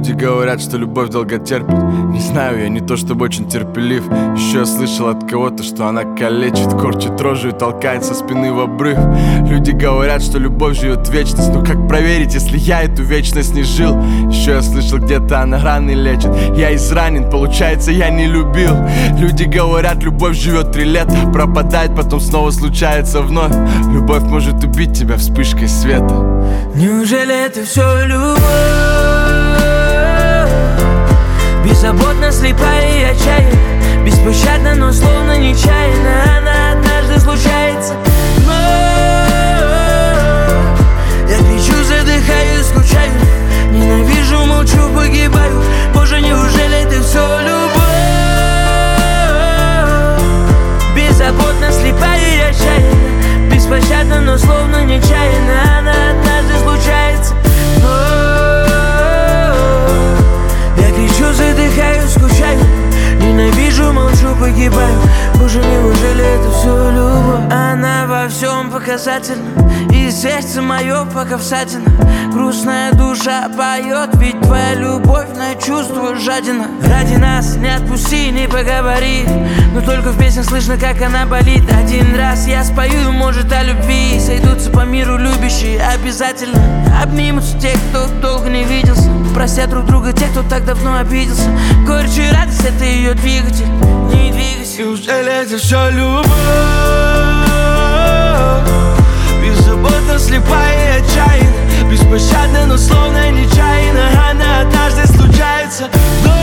Люди говорят, что любовь долго терпит. Не знаю, я не то чтобы очень терпелив. Еще я слышал от кого-то, что она калечит, корчит рожу и толкает со спины в обрыв. Люди говорят, что любовь живет вечность. Но как проверить, если я эту вечность не жил? Еще я слышал, где-то она раны лечит. Я изранен, получается, я не любил. Люди говорят, любовь живет 3 лета, пропадает, потом снова случается вновь. Любовь может убить тебя вспышкой света. Неужели это все любовь? Беззаботно, слепая и отчаянна, беспощадна, но словно нечаянно. Она однажды случается вновь. Я кричу, задыхаюсь, скучаю, ненавижу, молчу, погибаю. Боже, неужели это все любовь? Беззаботно, слепая и отчаянна, беспощадна, но словно нечаянно. Она однажды случается вновь. Я кричу, задыхаюсь, скучаю, ненавижу, молчу, погибаю. Боже, неужели это все любовь? Она во всем показательна, и сердце мое пока всадина. Грустная душа поет, ведь твоя любовь на чувство жадина. Ради нас не отпусти, не поговори, но только в песне слышно, как она болит. Один раз я спою, может, о любви. Сойдутся по миру любящие, обязательно обнимутся те, кто долго не виделся. Простят друг друга те, кто так давно обиделся. Горечь и радость — это ее двигатель. Не двигайся. Неужели это все любовь? Беззаботно, слепая и отчаянна, беспощадна, но словно нечаянно. Она однажды случается.